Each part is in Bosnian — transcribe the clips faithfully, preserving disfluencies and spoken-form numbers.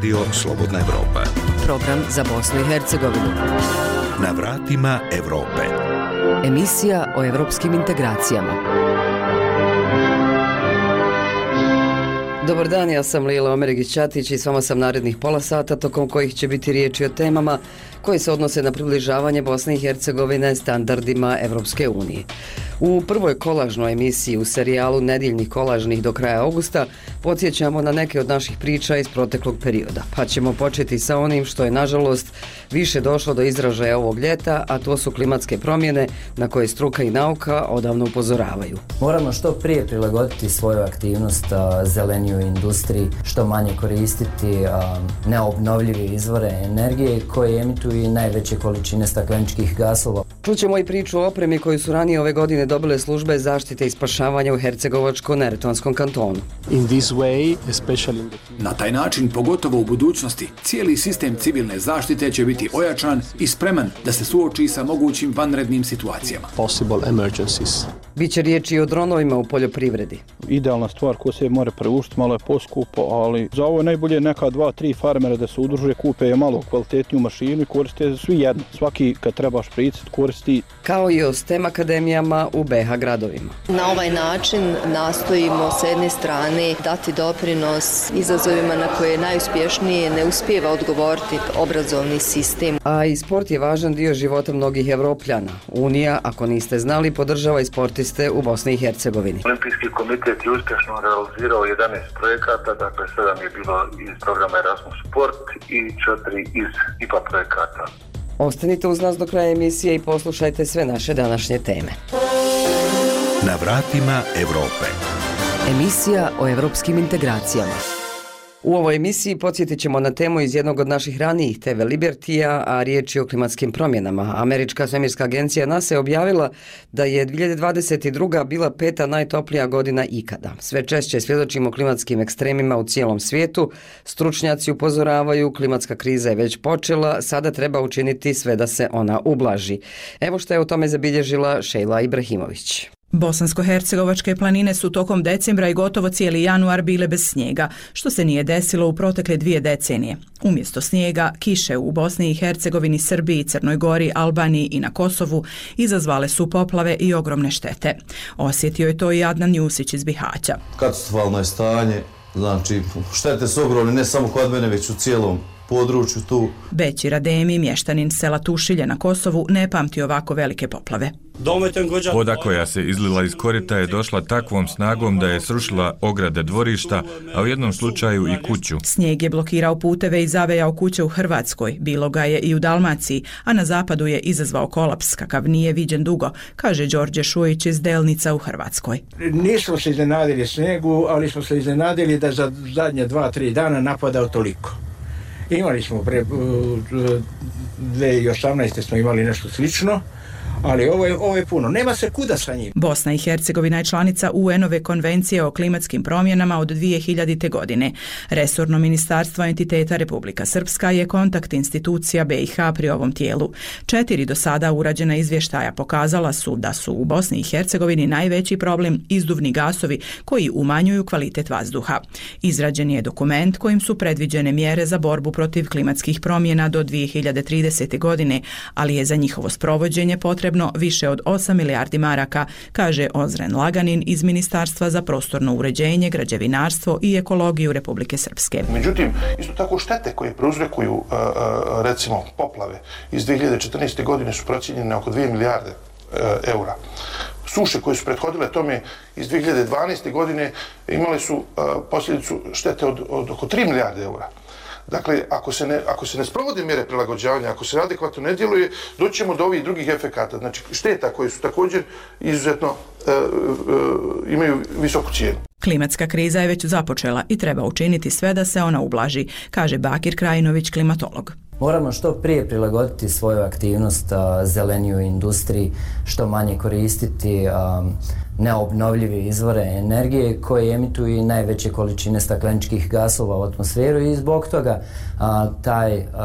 Radio Slobodna Evropa. Program za Bosnu i Hercegovinu. Na vratima Evrope. Emisija o evropskim integracijama. Dobar dan, ja sam Lila Omerigić-Ćatić i s vama sam narednih pola sata, tokom kojih će biti riječi o temama koje se odnose na približavanje Bosne i Hercegovine standardima Evropske unije. U prvoj kolažnoj emisiji u serijalu Nedjeljnih kolažnih do kraja augusta podsjećamo na neke od naših priča iz proteklog perioda, pa ćemo početi sa onim što je nažalost više došlo do izražaja ovog ljeta, a to su klimatske promjene na koje struka i nauka odavno upozoravaju. Moramo što prije prilagoditi svoju aktivnost a, zeleniju industriji, što manje koristiti a, neobnovljive izvore energije koje emituju i najveće količine stakleničkih gasova. Čućemo i priču o opremi koju su ranije ove godine dobile službe zaštite i spašavanja u Hercegovačko-Neretvanskom kantonu. Na taj način, pogotovo u budućnosti, cijeli sistem civilne zaštite će biti ojačan i spreman da se suoči sa mogućim vanrednim situacijama. Biće riječi i o dronovima u poljoprivredi. Idealna stvar ko se more preuštiti, malo je poskupo, ali za ovo je najbolje neka dva, tri farmera da se udruže, kupe je malo kvalitetniju mašinu i koriste svi jedno. Svaki kad treba špricati koristi. Kao i o STEM akademijama u B H gradovima. Na ovaj način nastojimo s jedne strane dati doprinos izazovima na koje najuspješnije ne uspijeva odgovoriti obrazovni sistem. A i sport je važan dio života mnogih Evropljana. Unija, ako niste znali, podržava i sportiste u Bosni i Hercegovini. Olimpijski komitet je uspješno realizirao jedanaest projekata, dakle sedam je bilo iz programa Erasmus Sport i četiri iz I P A projekata. Ostanite uz nas do kraja emisije i poslušajte sve naše današnje teme. Na vratima Evrope. Emisija o evropskim integracijama. U ovoj emisiji podsjetit ćemo na temu iz jednog od naših ranijih T V Libertija, a riječ je o klimatskim promjenama. Američka svemirska agencija NASA je objavila da je dvije hiljade dvadeset druga bila peta najtoplija godina ikada. Sve češće svjedočimo klimatskim ekstremima u cijelom svijetu. Stručnjaci upozoravaju, klimatska kriza je već počela, sada treba učiniti sve da se ona ublaži. Evo što je o tome zabilježila Šejla Ibrahimović. Bosansko-hercegovačke planine su tokom decembra i gotovo cijeli januar bile bez snijega, što se nije desilo u protekle dvije decenije. Umjesto snijega, kiše u Bosni i Hercegovini, Srbiji, Crnoj Gori, Albaniji i na Kosovu izazvale su poplave i ogromne štete. Osjetio je to i Adnan Jusić iz Bihaća. Katastrofalno je stanje, znači štete su ogromne ne samo kod mene, već u cijelom području tu. Beći Rademi, mještanin sela Tušilje na Kosovu, ne pamti ovako velike poplave. Voda koja se izlila iz korita je došla takvom snagom da je srušila ograde dvorišta, a u jednom slučaju i kuću. Snijeg je blokirao puteve i zavejao kuće u Hrvatskoj, bilo ga je i u Dalmaciji, a na zapadu je izazvao kolaps kakav nije viđen dugo, kaže Đorđe Šujić iz Delnica u Hrvatskoj. Nismo se iznenadili snijegu, ali smo se iznenadili da za zadnje dva, tri dana napadao toliko. Imali smo pre dvije hiljade osamnaeste smo imali nešto slično, ali ovo je, ovo je puno. Nema se kuda sa njim. Bosna i Hercegovina je članica U N-ove konvencije o klimatskim promjenama od dvije hiljadite. godine. Resorno ministarstvo entiteta Republika Srpska je kontakt institucija B i H pri ovom tijelu. Četiri do sada urađena izvještaja pokazala su da su u Bosni i Hercegovini najveći problem izduvni gasovi koji umanjuju kvalitet vazduha. Izrađen je dokument kojim su predviđene mjere za borbu protiv klimatskih promjena do dvije hiljade tridesete. godine, ali je za njihovo sprovođenje potrebno više od osam milijardi maraka, kaže Ozren Laganin iz Ministarstva za prostorno uređenje, građevinarstvo i ekologiju Republike Srpske. Međutim, isto tako štete koje prouzrokuju recimo poplave iz dvije hiljade četrnaeste. godine su procijenjene oko dvije milijarde eura. Suše koje su prethodile tome iz dvije hiljade dvanaeste. godine imale su posljedicu štete od, od oko tri milijarde eura. Dakle, ako se, ne, ako se ne sprovode mjere prilagođavanja, ako se adekvatno ne djeluje, doći ćemo do ovih drugih efekata, znači šteta koje su također izuzetno e, e, imaju visoku cijenu. Klimatska kriza je već započela i treba učiniti sve da se ona ublaži, kaže Bakir Krajinović, klimatolog. Moramo što prije prilagoditi svoju aktivnost a, zeleniju industriji, što manje koristiti a, neobnovljive izvore energije koje emituju i najveće količine stakleničkih gasova u atmosferu i zbog toga a, taj, a,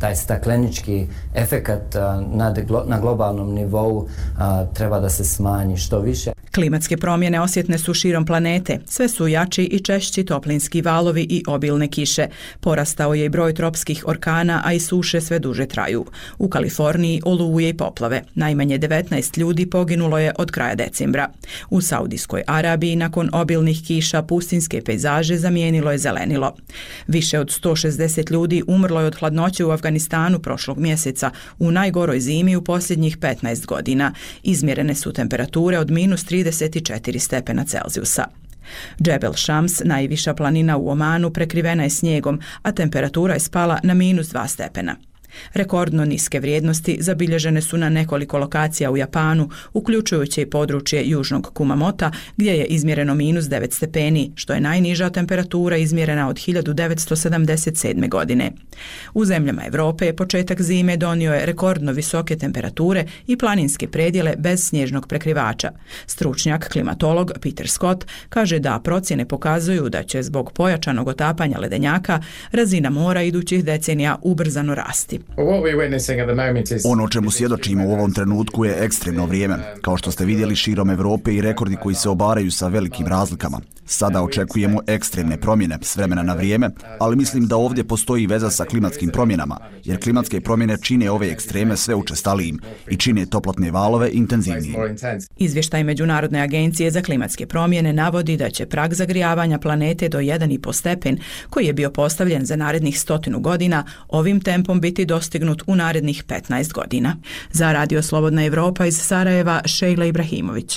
taj staklenički efekat na, na globalnom nivou a, treba da se smanji što više. Klimatske promjene osjetne su širom planete. Sve su jači i češći toplinski valovi i obilne kiše. Porastao je i broj tropskih orkana, a i suše sve duže traju. U Kaliforniji oluje i poplave. Najmanje devetnaest ljudi poginulo je od kraja decembra. U Saudijskoj Arabiji nakon obilnih kiša pustinske pejzaže zamijenilo je zelenilo. Više od sto šezdeset ljudi umrlo je od hladnoće u Afganistanu prošlog mjeseca, u najgoroj zimi u posljednjih petnaest godina. Izmjerene su temperature od minus trideset četiri stepena Celzijusa. Džebel Šams, najviša planina u Omanu, prekrivena je snijegom, a temperatura je spala na minus dva stepena. Rekordno niske vrijednosti zabilježene su na nekoliko lokacija u Japanu, uključujući i područje južnog Kumamota, gdje je izmjereno minus devet stepeni, što je najniža temperatura izmjerena od hiljadu devetsto sedamdeset sedme. godine. U zemljama Europe je početak zime donio je rekordno visoke temperature i planinske predjele bez snježnog prekrivača. Stručnjak, klimatolog Peter Scott kaže da procjene pokazuju da će zbog pojačanog otapanja ledenjaka razina mora idućih decenija ubrzano rasti. Ono čemu svjedočimo u ovom trenutku je ekstremno vrijeme, kao što ste vidjeli širom Europe i rekordi koji se obaraju sa velikim razlikama. Sada očekujemo ekstremne promjene s vremena na vrijeme, ali mislim da ovdje postoji veza sa klimatskim promjenama, jer klimatske promjene čine ove ekstreme sve učestalijim i čine toplotne valove intenzivnijim. Izvještaj Međunarodne agencije za klimatske promjene navodi da će prag zagrijavanja planete do jedan i pol stepen, koji je bio postavljen za narednih stotinu godina, ovim tempom biti dostignut u narednih petnaest godina. Za Radio Slobodna Evropa iz Sarajeva, Šejla Ibrahimović.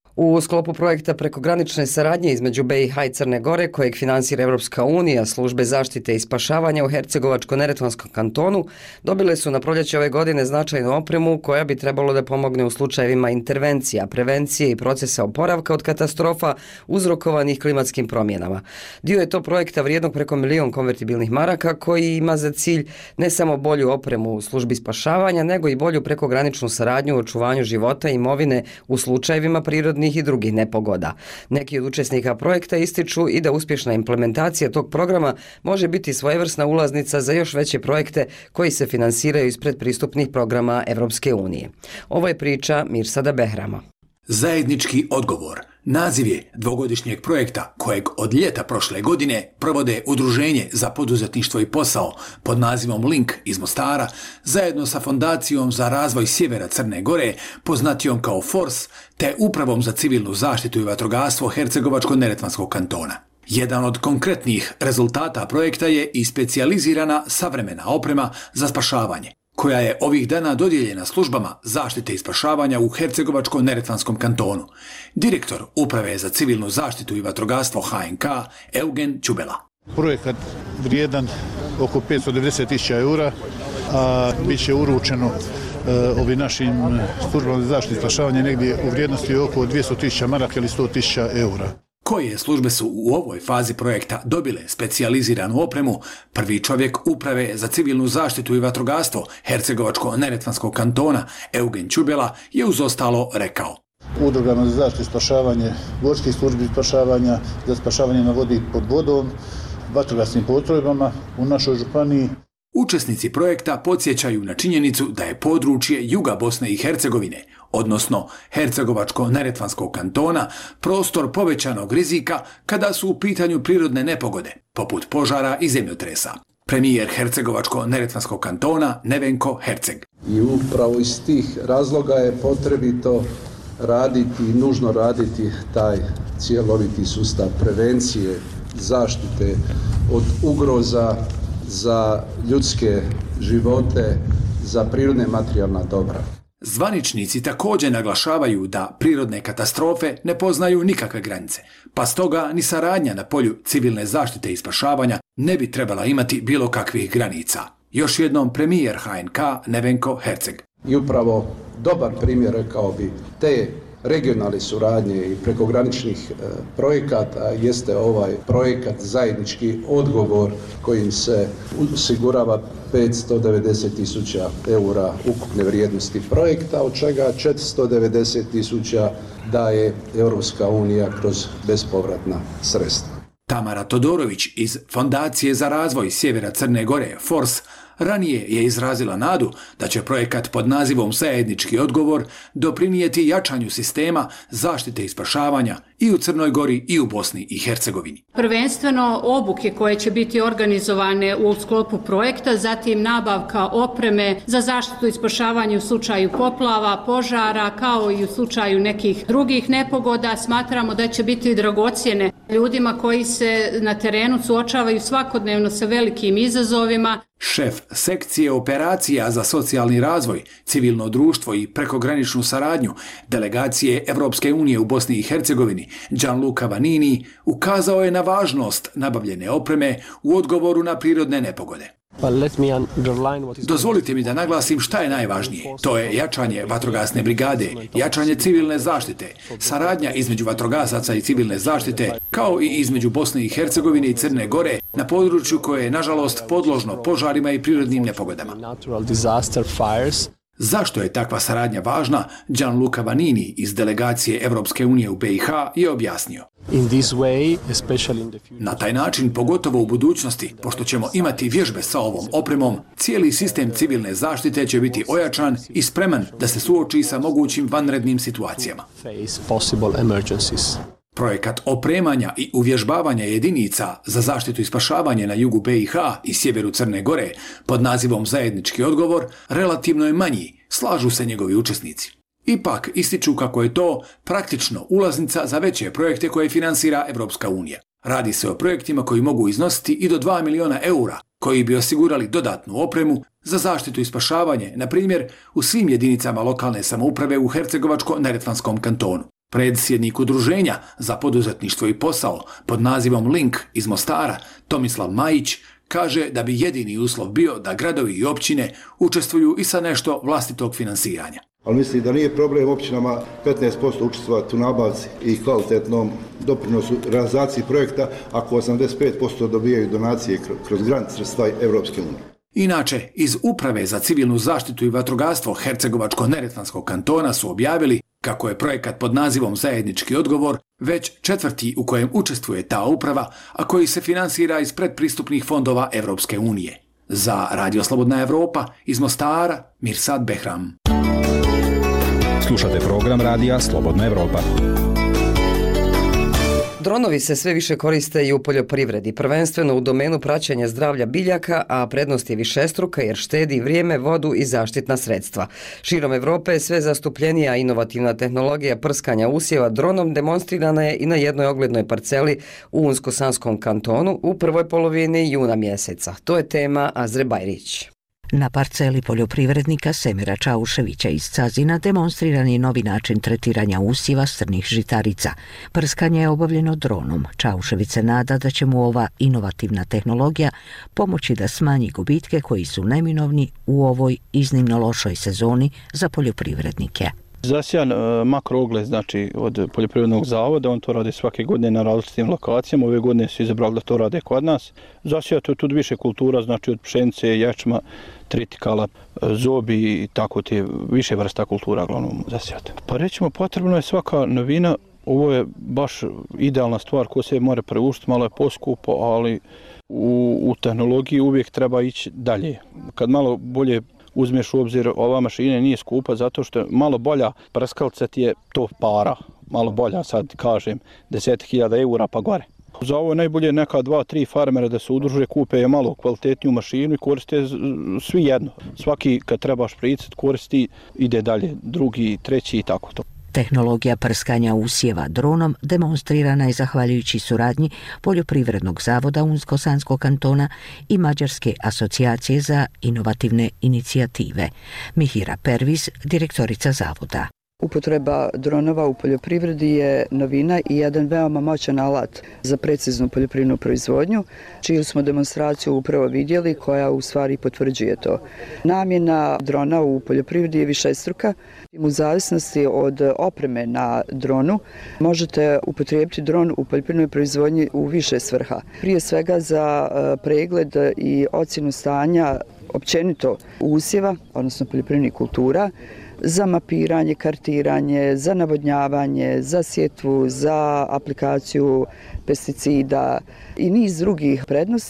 U sklopu projekta prekogranične saradnje između B i H i Crne Gore, kojeg finansira Europska unija, službe zaštite i spašavanja u Hercegovačko-neretvanskom kantonu dobile su na proljeće ove godine značajnu opremu koja bi trebalo da pomogne u slučajevima intervencija, prevencije i procesa oporavka od katastrofa uzrokovanih klimatskim promjenama. Dio je to projekta vrijednog preko milion konvertibilnih maraka koji ima za cilj ne samo bolju opremu u službi spašavanja, nego i bolju prekograničnu saradnju u očuvanju života i imovine u slučajevima prirodnih i drugih nepogoda. Neki od učesnika projekta ističu i da uspješna implementacija tog programa može biti svojevrsna ulaznica za još veće projekte koji se finansiraju iz predpristupnih programa Evropske unije. Ovo je priča Mirsada Behrama. Zajednički odgovor. Naziv je dvogodišnjeg projekta kojeg od ljeta prošle godine provode Udruženje za poduzetništvo i posao pod nazivom Link iz Mostara zajedno sa Fondacijom za razvoj sjevera Crne Gore, poznatijom kao Force, te Upravom za civilnu zaštitu i vatrogastvo Hercegovačko-neretvanskog kantona. Jedan od konkretnih rezultata projekta je i specijalizirana savremena oprema za spašavanje, koja je ovih dana dodijeljena službama zaštite i spašavanja u Hercegovačko-neretvanskom kantonu. Direktor Uprave za civilnu zaštitu i vatrogastvo H N K, Eugen Čubela. Projekat vrijedan oko petsto devedeset tisuća eura, a bit će uručeno uh, ovim našim službama za zaštitu i spašavanje negdje u vrijednosti oko dvjesto tisuća maraka ili sto tisuća eura. Koje službe su u ovoj fazi projekta dobile specijaliziranu opremu, prvi čovjek Uprave za civilnu zaštitu i vatrogastvo Hercegovačko-neretvanskog kantona Eugen Čubela je uz ostalo rekao. Udrugama za zaštitu i spašavanje, gorskih službi spašavanja, za spašavanje na vodi pod vodom, vatrogasnim postrojbama u našoj županiji. Učesnici projekta podsjećaju na činjenicu da je područje juga Bosne i Hercegovine, odnosno Hercegovačko-neretvanskog kantona, prostor povećanog rizika kada su u pitanju prirodne nepogode, poput požara i zemljotresa. Premijer Hercegovačko-neretvanskog kantona Nevenko Herceg. I upravo iz tih razloga je potrebito raditi i nužno raditi taj cjeloviti sustav prevencije, zaštite od ugroza za ljudske živote, za prirodne materijalna dobra. Zvaničnici također naglašavaju da prirodne katastrofe ne poznaju nikakve granice, pa stoga ni saradnja na polju civilne zaštite i spašavanja ne bi trebala imati bilo kakvih granica. Još jednom premijer H N K Nevenko Herceg. I upravo dobar primjer, rekao bi, te regionalne suradnje i prekograničnih e, projekata jeste ovaj projekat zajednički odgovor kojim se osigurava petsto devedeset tisuća eura ukupne vrijednosti projekta, od čega četiristo devedeset tisuća daje Europska unija kroz bespovratna sredstva. Tamara Todorović iz Fondacije za razvoj sjevera Crne Gore, Force, Ranije je izrazila nadu da će projekat pod nazivom Zajednički odgovor doprinijeti jačanju sistema zaštite i spašavanja i u Crnoj Gori i u Bosni i Hercegovini. Prvenstveno obuke koje će biti organizovane u sklopu projekta, zatim nabavka opreme za zaštitu i spašavanje u slučaju poplava, požara, kao i u slučaju nekih drugih nepogoda. Smatramo da će biti dragocjene ljudima koji se na terenu suočavaju svakodnevno sa velikim izazovima. Šef sekcije operacija za socijalni razvoj, civilno društvo i prekograničnu saradnju delegacije Evropske unije u Bosni i Hercegovini, Gianluca Vanini, ukazao je na važnost nabavljene opreme u odgovoru na prirodne nepogode. Dozvolite mi da naglasim šta je najvažnije. To je jačanje vatrogasne brigade, jačanje civilne zaštite, saradnja između vatrogasaca i civilne zaštite, kao i između Bosne i Hercegovine i Crne Gore na području koje je, nažalost, podložno požarima i prirodnim nepogodama. Zašto je takva saradnja važna, Gianluca Vanini iz delegacije Evropske unije u B i H je objasnio. Na taj način, pogotovo u budućnosti, pošto ćemo imati vježbe sa ovom opremom, cijeli sistem civilne zaštite će biti ojačan i spreman da se suoči sa mogućim vanrednim situacijama. Projekat opremanja i uvježbavanja jedinica za zaštitu i spašavanje na jugu B i H i sjeveru Crne Gore pod nazivom Zajednički odgovor relativno je manji, slažu se njegovi učesnici. Ipak ističu kako je to praktično ulaznica za veće projekte koje finansira Evropska unija. Radi se o projektima koji mogu iznositi i do dva miliona eura, koji bi osigurali dodatnu opremu za zaštitu i spašavanje, na primjer u svim jedinicama lokalne samouprave u Hercegovačko-neretvanskom kantonu. Predsjednik udruženja za poduzetništvo i posao pod nazivom Link iz Mostara, Tomislav Majić, kaže da bi jedini uslov bio da gradovi i općine učestvuju i sa nešto vlastitog finansiranja. Ali mislim da nije problem općinama petnaest posto učestvovati u nabavci i kvalitetnom doprinosu realizaciji projekta ako osamdeset pet posto dobijaju donacije kroz grant sredstva Evropske unije. Inače, iz Uprave za civilnu zaštitu i vatrogastvo Hercegovačko-neretvanskog kantona su objavili kako je projekat pod nazivom Zajednički odgovor već četvrti u kojem učestvuje ta uprava, a koji se finansira iz predpristupnih fondova Evropske unije. Za Radio Slobodna Evropa iz Mostara, Mirsad Behram. Slušate program Radija Slobodna Evropa. Dronovi se sve više koriste i u poljoprivredi, prvenstveno u domenu praćenja zdravlja biljaka, a prednost je višestruka jer štedi vrijeme, vodu i zaštitna sredstva. Širom Evrope sve zastupljenija inovativna tehnologija prskanja usjeva dronom demonstrirana je i na jednoj oglednoj parceli u Unsko-Sanskom kantonu u prvoj polovini juna mjeseca. To je tema Azre Bajrić. Na parceli poljoprivrednika Semira Čauševića iz Cazina demonstriran je novi način tretiranja usjeva crnih žitarica. Prskanje je obavljeno dronom. Čaušević se nada da će mu ova inovativna tehnologija pomoći da smanji gubitke koji su neminovni u ovoj iznimno lošoj sezoni za poljoprivrednike. Zasijan makroogled, znači od poljoprivrednog zavoda, on to radi svake godine na različitim lokacijama, ove godine su izabrali da to rade kod nas. Zasijati je tu više kultura, znači od pšenice, ječma, tritikala, zobi i tako te više vrsta kultura glavnom zasijati. Pa rećemo, potrebno je svaka novina, ovo je baš idealna stvar koja se more preuštiti, malo je poskupo, ali u, u tehnologiji uvijek treba ići dalje. Kad malo bolje uzmeš u obzir, ova mašina nije skupa zato što je malo bolja prskalca ti je to para, malo bolja sad kažem, deset hiljada eura pa gore. Za ovo najbolje neka dva, tri farmera da se udruže, kupe je malo kvalitetniju mašinu i koriste svi jedno. Svaki kad trebaš pricati koristi, ide dalje, drugi, treći i tako to. Tehnologija prskanja usjeva dronom demonstrirana je zahvaljujući suradnji Poljoprivrednog zavoda Unsko-Sanskog kantona i Mađarske asocijacije za inovativne inicijative. Mihira Perviz, direktorica zavoda. Upotreba dronova u poljoprivredi je novina i jedan veoma moćan alat za preciznu poljoprivrednu proizvodnju, čiju smo demonstraciju upravo vidjeli, koja u stvari potvrđuje to. Namjena drona u poljoprivredi je višestruka. U zavisnosti od opreme na dronu možete upotrijebiti dron u poljoprivrednoj proizvodnji u više svrha. Prije svega za pregled i ocjenu stanja općenito usjeva, odnosno poljoprivrednih kultura, za mapiranje, kartiranje, za navodnjavanje, za sjetvu, za aplikaciju pesticida i niz drugih prednosti.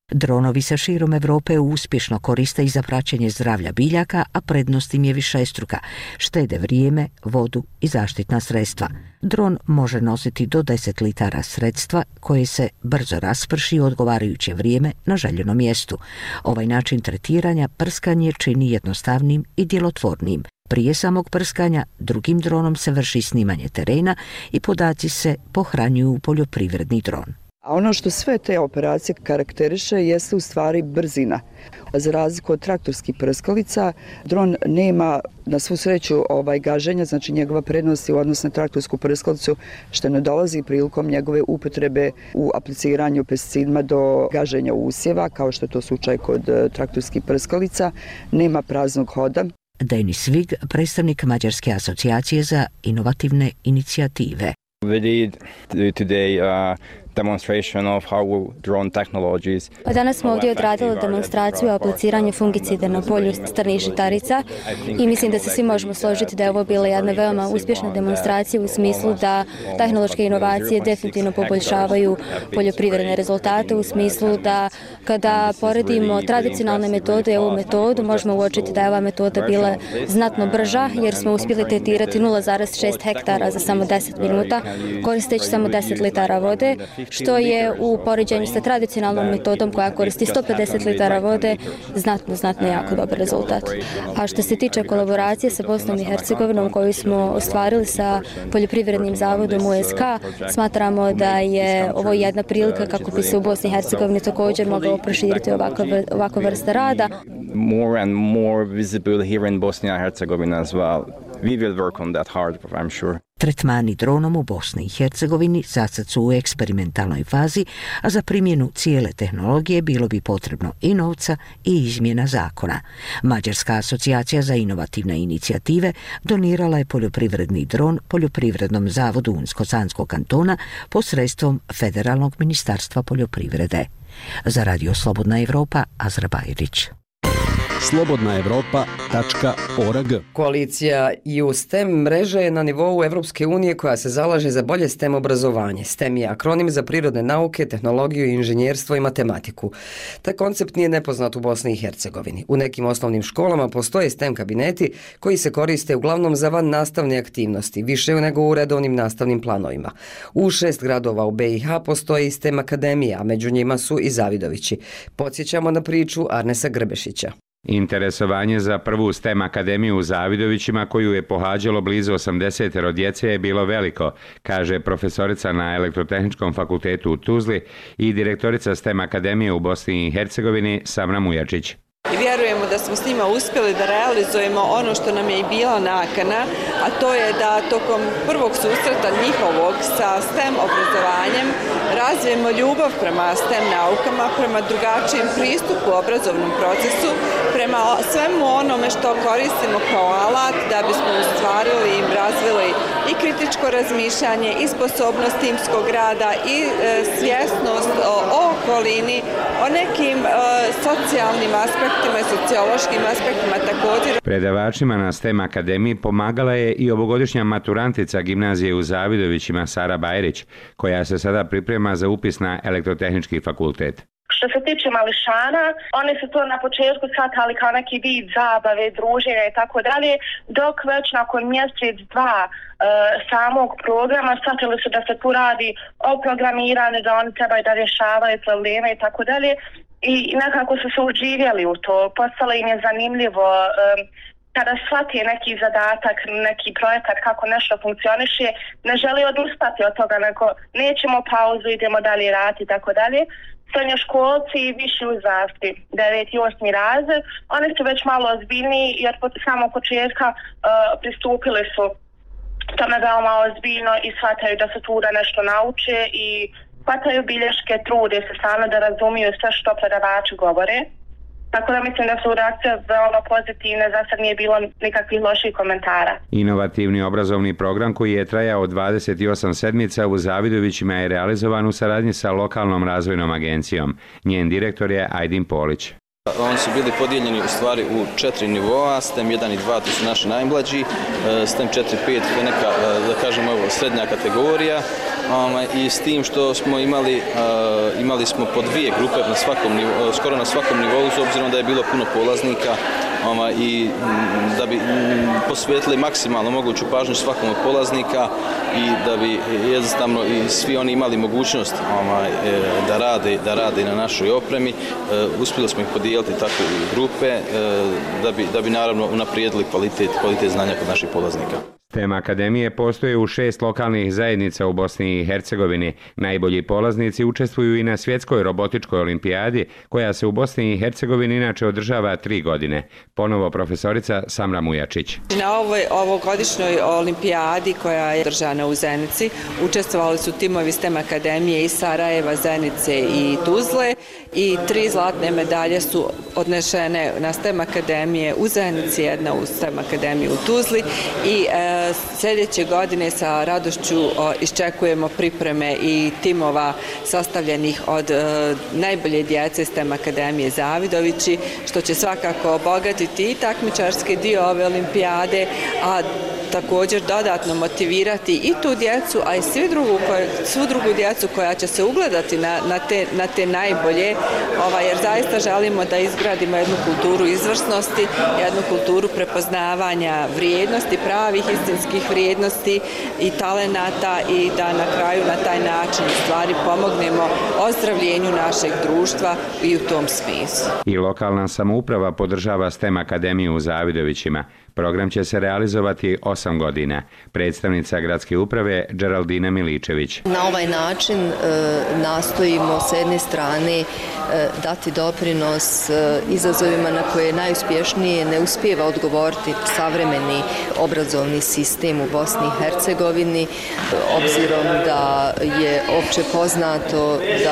Dronovi se širom Evrope uspješno koriste i za praćenje zdravlja biljaka, a prednost im je višestruka. Štede vrijeme, vodu i zaštitna sredstva. Dron može nositi do deset litara sredstva koje se brzo rasprši u odgovarajuće vrijeme na željenom mjestu. Ovaj način tretiranja prskanje čini jednostavnim i djelotvornim. Prije samog prskanja drugim dronom se vrši snimanje terena i podaci se pohranjuju u poljoprivredni dron. A ono što sve te operacije karakteriše jeste u stvari brzina. Za razliku od traktorskih prskalica, dron nema na svu sreću ovaj gaženja, znači njegova prednost je u odnosu na traktorsku prskalicu što ne dolazi prilikom njegove upotrebe u apliciranju pesticidima do gaženja usjeva, kao što je to slučaj kod traktorskih prskalica, nema praznog hoda. Denis Vig, predstavnik Mađarske asocijacije za inovativne inicijative. We did today uh, demonstration of how drone technologies. Danas smo ovdje odradili demonstraciju o apliciranju fungicida na polju strnih žitarica i mislim da se svi možemo složiti da je ovo bila jedna veoma uspješna demonstracija u smislu da tehnološke inovacije definitivno poboljšavaju poljoprivredne rezultate, u smislu da kada poredimo tradicionalne metode i ovu metodu možemo uočiti da je ova metoda bila znatno brža jer smo uspjeli tretirati nula zarez šest hektara za samo deset minuta koristeći samo deset litara vode, što je u poređenju sa tradicionalnom metodom koja koristi sto pedeset litara vode znatno, znatno jako dobar rezultat. A što se tiče kolaboracije sa Bosnom i Hercegovinom koju smo ostvarili sa Poljoprivrednim zavodom U S K, smatramo da je ovo jedna prilika kako bi se u Bosni i Hercegovini također mogao proširiti ovakva, ovakva vrsta rada. More and more visible here in Bosnia and Herzegovina as well. We will work on that hard, I'm sure. Tretmani dronom u Bosni i Hercegovini zasad su u eksperimentalnoj fazi, a za primjenu cijele tehnologije bilo bi potrebno i novca i izmjena zakona. Mađarska asocijacija za inovativne inicijative donirala je poljoprivredni dron Poljoprivrednom zavodu Unsko-Sanskog kantona posredstvom Federalnog ministarstva poljoprivrede. Za Radio Slobodna Evropa, Azra Bajrić. slobodna evropa tačka org. Koalicija E U STEM mreža je na nivou Evropske unije koja se zalaže za bolje STEM obrazovanje. STEM je akronim za prirodne nauke, tehnologiju, inženjerstvo i matematiku. Taj koncept nije nepoznat u Bosni i Hercegovini. U nekim osnovnim školama postoje STEM kabineti koji se koriste uglavnom za van nastavne aktivnosti, više nego u redovnim nastavnim planovima. U šest gradova u B i H postoje i STEM akademija, a među njima su i Zavidovići. Podsjećamo na priču Arnesa Grbešića. Interesovanje za prvu STEM akademiju u Zavidovićima, koju je pohađalo blizu osamdeset djece, je bilo veliko, kaže profesorica na Elektrotehničkom fakultetu u Tuzli i direktorica STEM akademije u Bosni i Hercegovini Samra Mujačić. I vjerujemo da smo s njima uspjeli da realizujemo ono što nam je i bila nakana, a to je da tokom prvog susreta njihovog sa STEM obrazovanjem razvijemo ljubav prema STEM naukama, prema drugačijem pristupu obrazovnom procesu, prema svemu onome što koristimo kao alat da bismo ostvarili i razvili i kritičko razmišljanje, i sposobnost timskog rada, i e, svjesnost o, o okolini, o nekim e, socijalnim aspektima i sociološkim aspektima također. Predavačima na STEM akademiji pomagala je i ovogodišnja maturantica gimnazije u Zavidovićima Sara Bajrić, koja se sada priprema za upis na Elektrotehnički fakultet. Što se tiče mališana, oni su to na početku shvatali kao neki vid zabave, druženja i tako dalje, dok već nakon mjesec, dva e, samog programa shvatili su da se tu radi o programiranju, da oni trebaju da rješavaju probleme i tako dalje. I nekako su se uživjeli u to, postalo im je zanimljivo e, kada shvati neki zadatak, neki projekat, kako nešto funkcioniše, ne želi odustati od toga, nego nećemo pauzu, idemo dalje raditi i tako dalje. Srednjoškolci i viši uzrasti, deveti i osmi razred, oni su već malo ozbiljniji jer od samog početka uh, pristupili su tome veoma ozbiljno i shvataju da se tu da nešto nauče i shvataju bilješke, trude se same da razumiju sve što predavači govore. Tako da mislim da su reakcije veoma pozitivne, za sad nije bilo nikakvih loših komentara. Inovativni obrazovni program koji je trajao dvadeset osam sedmica u Zavidovićima je realizovan u saradnji sa lokalnom razvojnom agencijom. Njen direktor je Ajdin Polić. Oni su bili podijeljeni u stvari u četiri nivoa, STEM jedan i dva to su naši najmlađi, STEM četiri i pet je neka, da kažemo, srednja kategorija i s tim što smo imali, imali smo po dvije grupe na svakom nivou, skoro na svakom nivou, s obzirom da je bilo puno polaznika i da bi posvetili maksimalno moguću pažnju svakom od polaznika i da bi jednostavno i svi oni imali mogućnost da rade, da rade na našoj opremi. Uspjeli smo ih podijeliti tako u grupe da bi, da bi naravno unaprijedili kvalitet, kvalitet znanja kod naših polaznika. STEM akademije postoje u šest lokalnih zajednica u Bosni i Hercegovini. Najbolji polaznici učestvuju i na svjetskoj robotičkoj olimpijadi, koja se u Bosni i Hercegovini inače održava tri godine. Ponovo profesorica Samra Mujačić. Na ovoj ovogodišnjoj olimpijadi koja je održana u Zenici učestvovali su timovi STEM akademije iz Sarajeva, Zenice i Tuzle i tri zlatne medalje su odnešene na STEM akademije u Zenici, jedna u STEM akademiju u Tuzli i e, sljedeće godine sa radošću iščekujemo pripreme i timova sastavljenih od najbolje djece STEM akademije Zavidovići, što će svakako obogatiti i takmičarski dio ove olimpijade, a također dodatno motivirati i tu djecu, a i svi drugu, svu drugu djecu koja će se ugledati na, na, te, na te najbolje, ovaj, jer zaista želimo da izgradimo jednu kulturu izvrsnosti, jednu kulturu prepoznavanja vrijednosti, pravih istinskih vrijednosti i talenata i da na kraju na taj način u stvari pomognemo ozdravljenju našeg društva i u tom smislu. I lokalna samouprava podržava STEM akademiju u Zavidovićima. Program će se realizovati osam godina. Predstavnica gradske uprave Đeraldina Miličević. Na ovaj način e, nastojimo s jedne strane e, dati doprinos e, izazovima na koje najuspješnije ne uspijeva odgovoriti savremeni obrazovni sistem u Bosni i Hercegovini, obzirom da je opće poznato da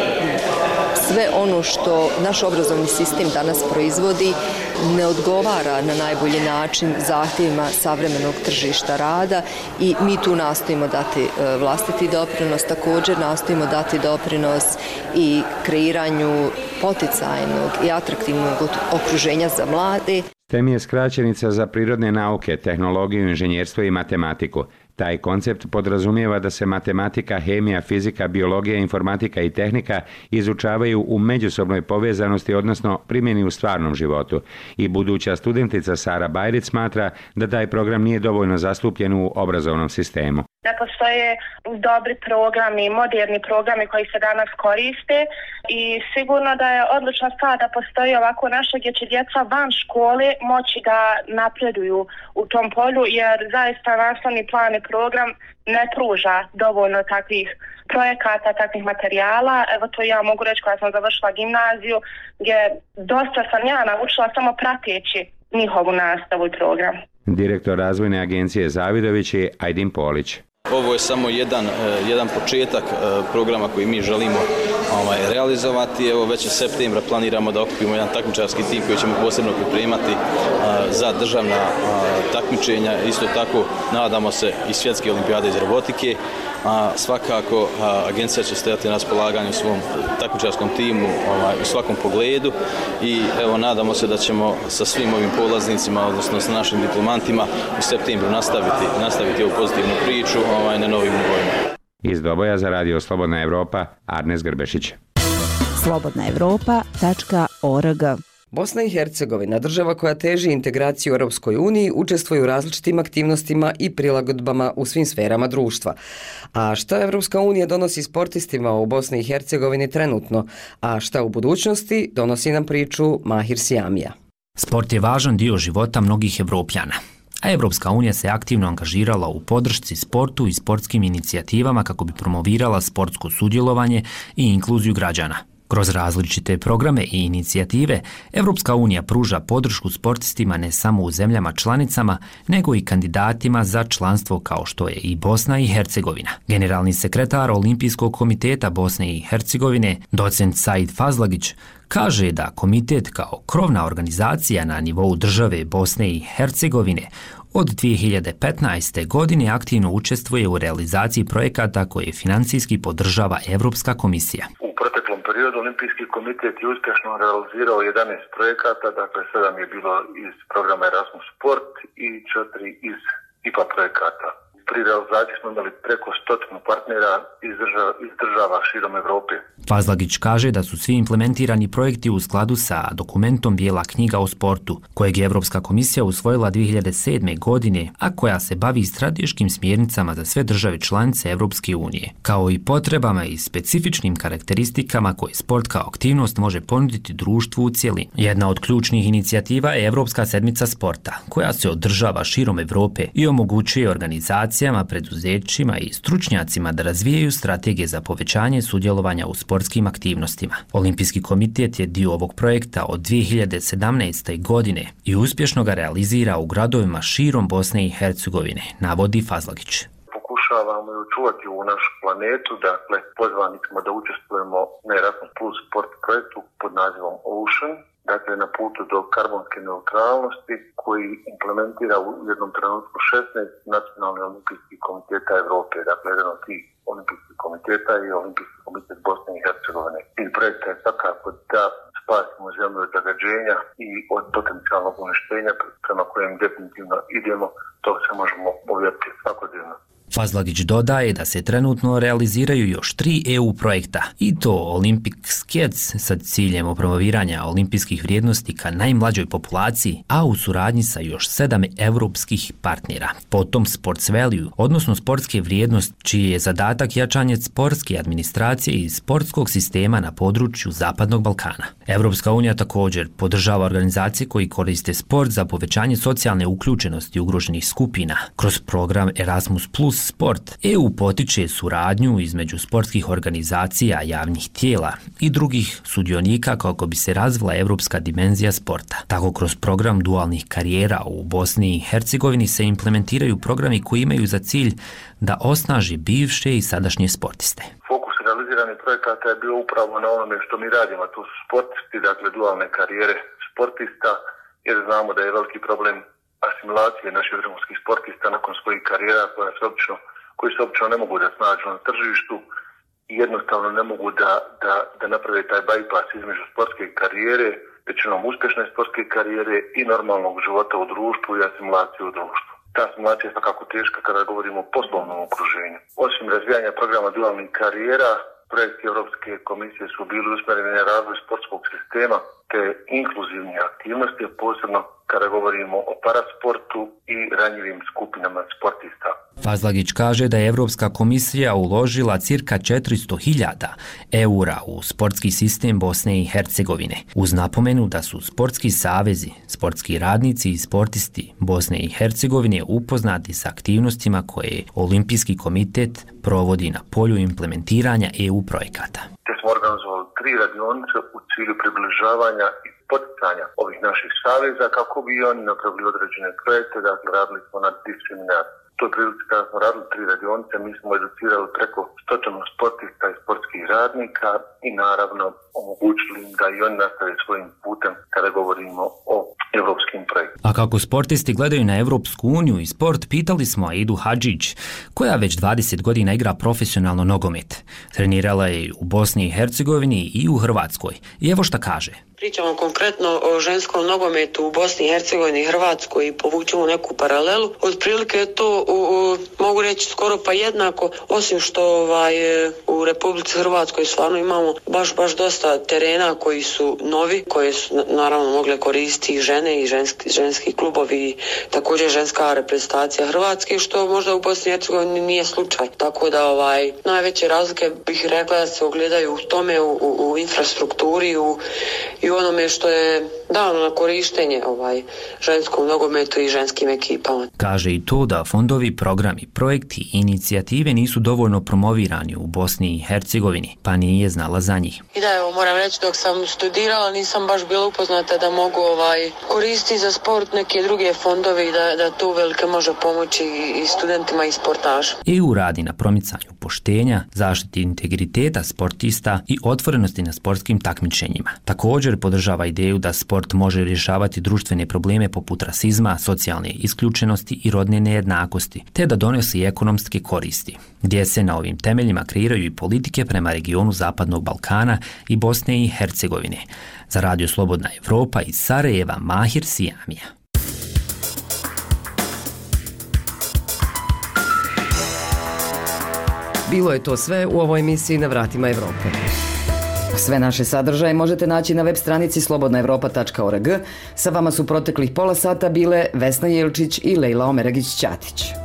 sve ono što naš obrazovni sistem danas proizvodi ne odgovara na najbolji način zahtjevima savremenog tržišta rada i mi tu nastojimo dati vlastiti doprinos, također nastojimo dati doprinos i kreiranju poticajnog i atraktivnog okruženja za mlade. STEM je skraćenica za prirodne nauke, tehnologiju, inženjerstvo i matematiku. Taj koncept podrazumijeva da se matematika, hemija, fizika, biologija, informatika i tehnika izučavaju u međusobnoj povezanosti, odnosno primjeni u stvarnom životu. I buduća studentica Sara Bajrić smatra da taj program nije dovoljno zastupljen u obrazovnom sistemu. Da postoje dobri programi, moderni programi koji se danas koriste i sigurno da je odlična stvar da postoji ovako nešto gdje će djeca van škole moći da napreduju u tom polju, jer zaista nastavni plan i program ne pruža dovoljno takvih projekata, takvih materijala. Evo to ja mogu reći koja sam završila gimnaziju, gdje dosta sam ja naučila samo prateći njihovu nastavu i program. Direktor razvojne agencije Zavidović je Ajdin Polić. Ovo je samo jedan, jedan početak programa koji mi želimo ovaj, realizovati. Evo već u septembra planiramo da okupimo jedan takmičarski tim koji ćemo posebno pripremati a, za državna a, takmičenja. Isto tako nadamo se i svjetske olimpijade iz robotike. A, svakako a, agencija će stajati na raspolaganju svom takmičarskom timu ovaj, u svakom pogledu i evo nadamo se da ćemo sa svim ovim polaznicima, odnosno sa našim diplomantima u septembru nastaviti, nastaviti ovu pozitivnu priču ovaj, na novim nivoima. Iz Doboja za Radio Slobodna Evropa, Arnes Grbešić. slobodna evropa tačka org. Bosna i Hercegovina, država koja teži integraciju u Europskoj uniji, učestvuje u različitim aktivnostima i prilagodbama u svim sferama društva. A šta Europska unija donosi sportistima u Bosni i Hercegovini trenutno, a šta u budućnosti, donosi nam priču Mahir Sijamija. Sport je važan dio života mnogih Evropljana, a Evropska unija se aktivno angažirala u podršci sportu i sportskim inicijativama kako bi promovirala sportsko sudjelovanje i inkluziju građana. Kroz različite programe i inicijative, Evropska unija pruža podršku sportistima ne samo u zemljama članicama, nego i kandidatima za članstvo kao što je i Bosna i Hercegovina. Generalni sekretar Olimpijskog komiteta Bosne i Hercegovine, docent Said Fazlagić, kaže da komitet kao krovna organizacija na nivou države Bosne i Hercegovine od dvije hiljade petnaeste. godine aktivno učestvuje u realizaciji projekata koje financijski podržava Evropska komisija. U proteklom periodu Olimpijski komitet je uspješno realizirao jedanaest projekata, dakle sedam je bilo iz programa Erasmus Sport i četiri iz I P A projekata. Pri realizaciji smo imali preko stotinu partnera iz država, iz država širom Evrope. Fazlagić kaže da su svi implementirani projekti u skladu sa dokumentom Bijela knjiga o sportu, kojeg je Evropska komisija usvojila dvije hiljade sedme. godine, a koja se bavi strateškim smjernicama za sve države članice Evropske unije, kao i potrebama i specifičnim karakteristikama koje sport kao aktivnost može ponuditi društvu u cjelini. Jedna od ključnih inicijativa je Evropska sedmica sporta, koja se održava širom Evrope i omogućuje organizacijama, preduzećima i stručnjacima da razvijaju strategije za povećanje sudjelovanja u sportskim aktivnostima. Olimpijski komitet je dio ovog projekta od dvije hiljade sedamnaeste. godine i uspješno ga realizira u gradovima širom Bosne i Hercegovine, navodi Fazlagić. Pokušavamo i očuvati ovu našu planetu, dakle pozvani smo da učestvujemo na Erasmus Plus sport projektu pod nazivom Ocean, dakle na putu do karbonske neutralnosti koji implementira u jednom trenutku šesnaest nacionalnih olimpijskih komiteta Evrope, dakle jedan od tih olimpijskih komiteta i Olimpijski komitet Bosne i Hercegovine. Cilj projekta je svakako da spasimo zemlju od zagađenja i od potencijalnog uništenja prema kojem definitivno idemo, to se možemo uvjeriti svakodnevno. Fazlagić dodaje da se trenutno realiziraju još tri E U projekta, i to Olympic Kids sa ciljem promoviranja olimpijskih vrijednosti ka najmlađoj populaciji, a u suradnji sa još sedam evropskih partnera. Potom Sports Value, odnosno sportske vrijednosti, čiji je zadatak jačanje sportske administracije i sportskog sistema na području Zapadnog Balkana. Evropska unija također podržava organizacije koji koriste sport za povećanje socijalne uključenosti ugroženih skupina. Kroz program Erasmus Plus sport, E U potiče suradnju između sportskih organizacija, javnih tijela i drugih sudionika kako bi se razvila evropska dimenzija sporta. Tako kroz program dualnih karijera u Bosni i Hercegovini se implementiraju programi koji imaju za cilj da osnaži bivše i sadašnje sportiste. Fokus realiziranih projekata je bio upravo na onome što mi radimo, to su sportisti, dakle dualne karijere sportista, jer znamo da je veliki problem asimilacije naših vrhunskih sportista nakon svojih karijera koja se obično, koji se obično ne mogu da snađu na tržištu i jednostavno ne mogu da, da, da naprave taj bypass između sportske karijere, većinom uspješne sportske karijere i normalnog života u društvu i asimilacije u društvu. Ta asimilacija je svakako teška kada govorimo o poslovnom okruženju. Osim razvijanja programa dualnih karijera, projekti Europske komisije su bili usmjereni na razvoj sportskog sistema te inkluzivne aktivnosti, posebno kada govorimo o parasportu i ranjivim skupinama sportista. Fazlagić kaže da je Evropska komisija uložila cirka četiristo hiljada eura u sportski sistem Bosne i Hercegovine, uz napomenu da su sportski savezi, sportski radnici i sportisti Bosne i Hercegovine upoznati s aktivnostima koje Olimpijski komitet provodi na polju implementiranja E U projekata. Te smo organizovali tri radionice u cilju približavanja i poticanja ovih naših saveza kako bi oni napravili određene projekte, dakle radili smo na diskriminaciji. To je prilici kada smo radili tri radionice, mi smo educirali preko stotinu sportista i sportskih radnika i naravno omogućili im da i oni nastave svojim putem kada govorimo o evropskim projektima. A kako sportisti gledaju na Evropsku uniju i sport, pitali smo Aidu Hadžić, koja već dvadeset godina igra profesionalno nogomet. Trenirala je u Bosni i Hercegovini i u Hrvatskoj. I evo šta kaže. Pričamo konkretno o ženskom nogometu u Bosni i Hercegovini i Hrvatskoj i povučemo neku paralelu. Otprilike je to, u, u, mogu reći, skoro pa jednako, osim što ovaj, u Republici Hrvatskoj stvarno imamo baš, baš dosta terena koji su novi, koje su naravno mogle koristiti i žene i ženski, ženski klubovi i također ženska reprezentacija Hrvatske, što možda u Bosni i Hercegovini nije slučaj. Tako da ovaj, najveće razlike bih rekla da se ogledaju u tome, u, u, u infrastrukturi, u i onome što je dano na korištenje ovaj ženskom nogometu i ženskim ekipama. Kaže i to da fondovi, programi, projekti i inicijative nisu dovoljno promovirani u Bosni i Hercegovini, pa nije znala za njih. I da, evo, moram reći, dok sam studirala nisam baš bila upoznata da mogu ovaj koristiti za sport neke druge fondove i da, da to uvelike može pomoći i studentima i sportašima. E U radi na promicanju poštenja, zaštiti integriteta sportista i otvorenosti na sportskim takmičenjima. Također podržava ideju da sport može rješavati društvene probleme poput rasizma, socijalne isključenosti i rodne nejednakosti, te da donosi ekonomske koristi, gdje se na ovim temeljima kreiraju i politike prema regionu Zapadnog Balkana i Bosne i Hercegovine. Za Radio Slobodna Evropa iz Sarajeva, Mahir Sijamija. Bilo je to sve u ovoj emisiji Na vratima Evrope. Sve naše sadržaje možete naći na web stranici slobodna evropa tačka org. Sa vama su proteklih pola sata bile Vesna Jelčić i Lejla Omeragić-Ćatić.